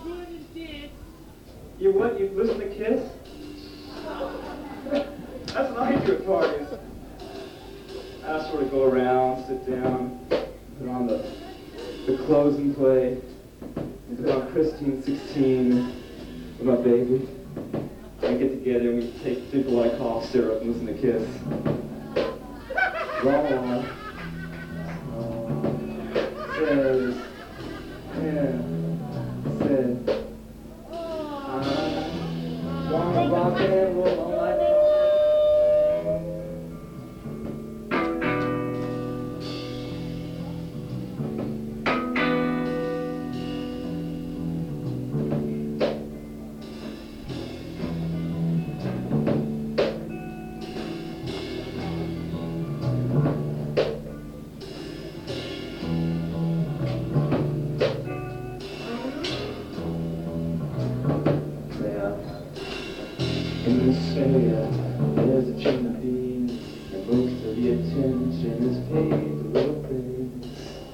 You what? You listen to Kiss? That's what I do at parties. I sort of go around, sit down, put on the clothes and play. And put on Christine 16 with my baby. We get together and we drink a white cough syrup and listen to Kiss. Says, I wanna rock and roll all night long. In this area, there's a chimney, and most of the attention is paid to little things.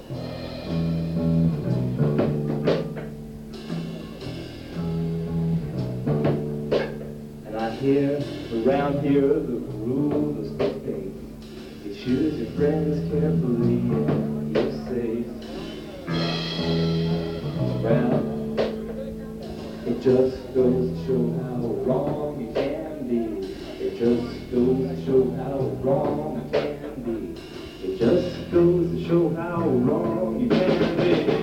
And I hear around here the rule is the faith. You choose your friends carefully and you're safe. Well, it just goes to show how wrong you can be. It just goes to show how wrong you can be. It just goes to show how wrong you can be.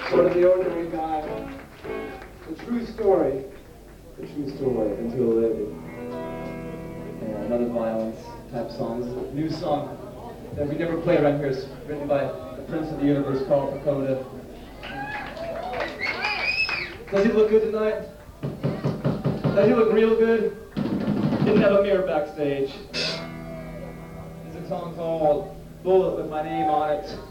Sort of the ordinary guy. The true story until living. And another violence type song. This is a new song that we never play around here. It's written by the Prince of the Universe, Carl Pacoda. Does he look good tonight? Does he look real good? Didn't have a mirror backstage. It's a song called Bullet with my name on it.